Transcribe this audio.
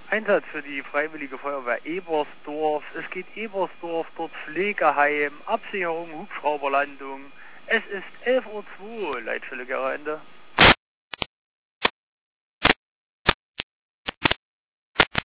Einsatz für die Freiwillige Feuerwehr Ebersdorf. Es geht Ebersdorf, dort Pflegeheim, Absicherung, Hubschrauberlandung. Es ist 11:02 Uhr, Leitstelle Gera Ende.